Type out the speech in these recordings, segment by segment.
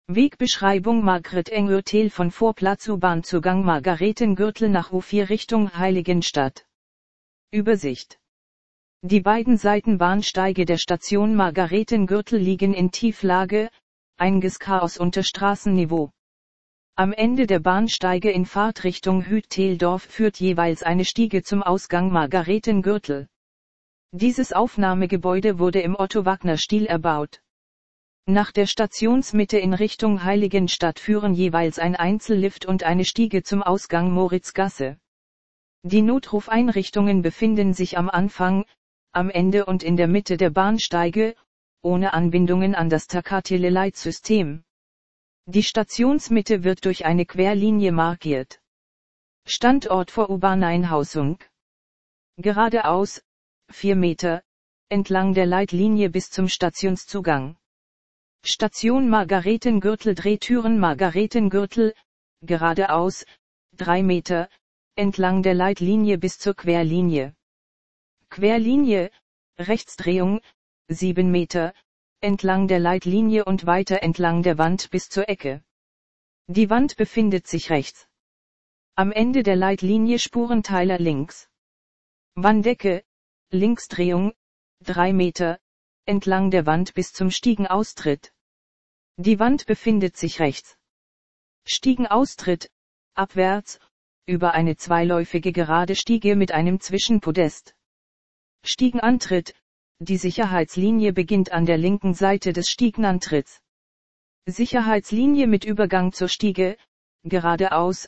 Wegbeschreibung Margret-Engurtel von Vorplatz U-Bahn-Zugang Margaretengürtel nach U4 Richtung Heiligenstadt. Übersicht. Die beiden Seitenbahnsteige der Station Margaretengürtel liegen in Tieflage, Eingangschaos unter Straßenniveau. Am Ende der Bahnsteige in Fahrtrichtung Hütteldorf führt jeweils eine Stiege zum Ausgang Margaretengürtel. Dieses Aufnahmegebäude wurde im Otto-Wagner-Stil erbaut. Nach der Stationsmitte in Richtung Heiligenstadt führen jeweils ein Einzellift und eine Stiege zum Ausgang Moritzgasse. Die Notrufeinrichtungen befinden sich am Anfang, am Ende und in der Mitte der Bahnsteige, ohne Anbindungen an das Tacatele-Leitsystem. Die Stationsmitte wird durch eine Querlinie markiert. Standort vor U-Bahn-Einhausung. Geradeaus, 4 Meter, entlang der Leitlinie bis zum Stationszugang. Station Margaretengürtel Drehtüren Margaretengürtel, geradeaus, 3 Meter, entlang der Leitlinie bis zur Querlinie. Querlinie, Rechtsdrehung, 7 Meter, entlang der Leitlinie und weiter entlang der Wand bis zur Ecke. Die Wand befindet sich rechts. Am Ende der Leitlinie Spurenteiler links. Wanddecke, Linksdrehung, 3 Meter, entlang der Wand bis zum Stiegenaustritt. Die Wand befindet sich rechts. Stiegenaustritt, abwärts, über eine zweiläufige gerade Stiege mit einem Zwischenpodest. Stiegenantritt, die Sicherheitslinie beginnt an der linken Seite des Stiegenantritts. Sicherheitslinie mit Übergang zur Stiege, geradeaus,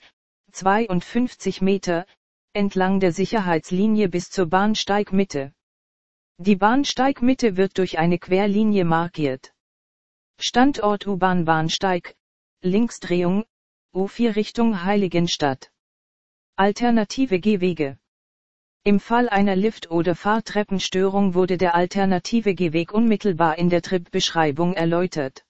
52 Meter, entlang der Sicherheitslinie bis zur Bahnsteigmitte. Die Bahnsteigmitte wird durch eine Querlinie markiert. Standort U-Bahn-Bahnsteig, Linksdrehung, U4 Richtung Heiligenstadt. Alternative Gehwege. Im Fall einer Lift- oder Fahrtreppenstörung wurde der alternative Gehweg unmittelbar in der Tripbeschreibung erläutert.